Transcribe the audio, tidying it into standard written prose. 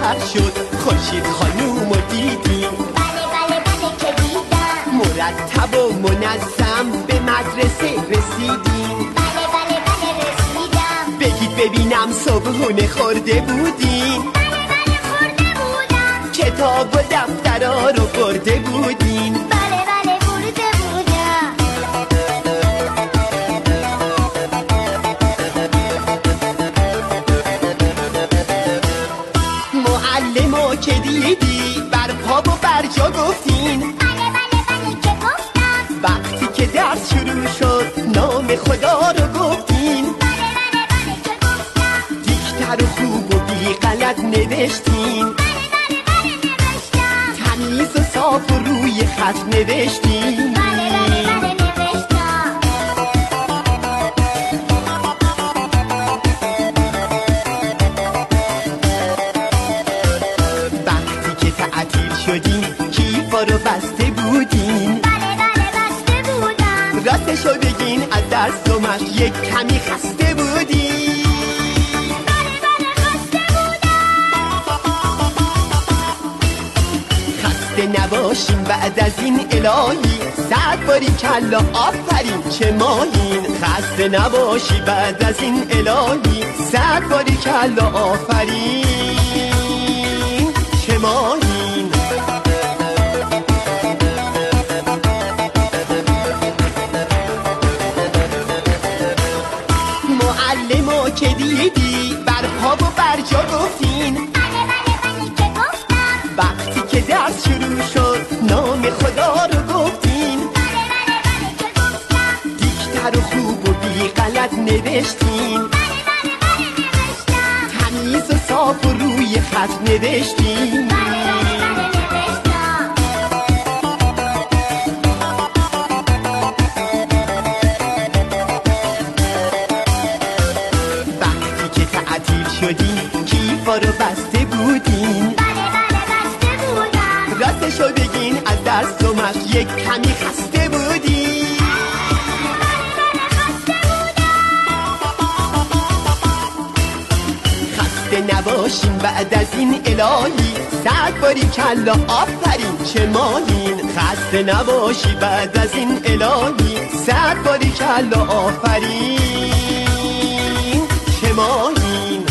برق شد خورشید خانومو دیدیم. بله بله بله که دیدم. مرتب و منظم به مدرسه رسیدیم. بله بله بله رسیدم. بگید ببینم صبحونه خورده بودیم. بله بله خورده بودم. کتاب و دفترها رو برده بودیم. بله بله برده بودم. معلمو که دیدی بر پا و بر جا گفتین. بله بله بله که گفتم. وقتی که درس شروع شد نام خدا رو گفتین. بله بله بله که گفتم. دیکتر و خوب و بی غلط نوشتین. بله بله بله نوشتم. تمیز و صاف و روی خط نوشتین. بله بله بله نوشتم. وقتی که تعطیل شدیم کیفا رو بسته بودیم. بله بله بسته بودم. راستشو بگین از درس و مشق یک کمی خسته بودیم. بله بله خسته بودم. خسته نباشیم بعد از این الهی، 100 باری کلا آفرین چه ماهین. خسته نباشی بعد از این الهی، 100 باری کلا آفرین چه ماهین. معلمو که دیدی بر پا و بر جا گفتین. بله بله بله که گفتم. وقتی که درس شروع شد نام خدا رو گفتین. بله بله بله که گفتم. دیکتر و خوب و بی غلط نوشتین. بله بله بله نوشتم. تمیز و صاف و روی خط نوشتین. بله بله بله نوشتم. وقتی که تعطیل شدیم کیفا رو بسته بودیم. بله بله بسته بودم. راستشو بگین از درس و مشق یک کمی خسته بودیم. بله بله خسته بودم. خسته نباشیم بعد از این الهی، 100 باری کلا آفرین چه ماهین. خسته نباشی بعد از این الهی، 100 باری کلا آفرین چه ماهین.